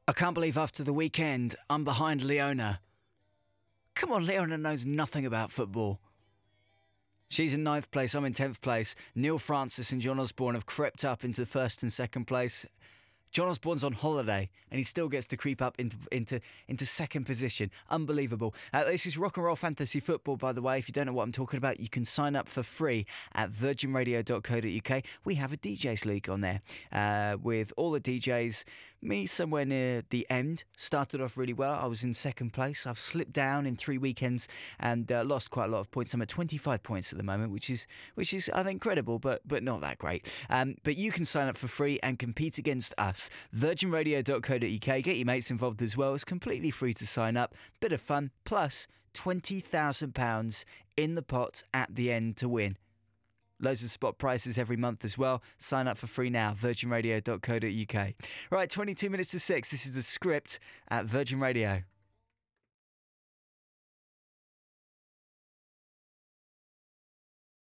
I can't believe after the weekend, I'm behind Leona. Come on, Leona knows nothing about football. She's in 9th place, I'm in 10th place. Neil Francis and John Osborne have crept up into 1st and 2nd place. John Osborne's on holiday and he still gets to creep up into 2nd position. Unbelievable. This is Rock and Roll Fantasy Football, by the way. If you don't know what I'm talking about, you can sign up for free at virginradio.co.uk. We have a DJs League on there with all the DJs. Me somewhere near the end. Started off really well. I was in 2nd place. I've slipped down in 3 weekends and lost quite a lot of points. I'm at 25 points at the moment, which is I think credible, but not that great. But you can sign up for free and compete against us. virginradio.co.uk. Get your mates involved as well. It's completely free to sign up. Bit of fun. Plus £20,000 in the pot at the end to win. Loads of spot prices every month as well. Sign up for free now. virginradio.co.uk. Right, 22 minutes to 6. This is The Script at Virgin Radio.